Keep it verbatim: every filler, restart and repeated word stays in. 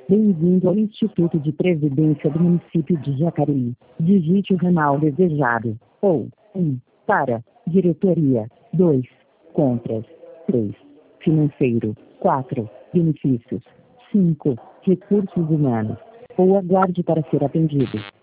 Bem-vindo ao Instituto de Previdência do município de Jacareí. Digite o ramal desejado. Ou um para diretoria, dois compras, três financeiro, quatro benefícios, cinco recursos humanos. Ou aguarde para ser atendido.